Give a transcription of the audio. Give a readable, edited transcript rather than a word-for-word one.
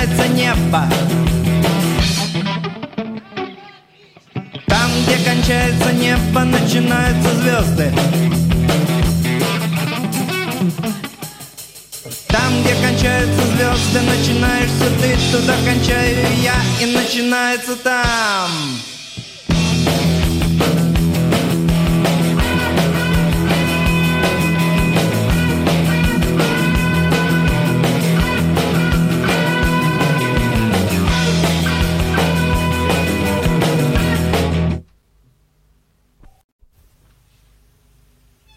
кончается небо. Там, где кончается небо, начинаются звезды. Там, где кончаются звезды, начинаешься ты, туда кончаю я, и начинается там.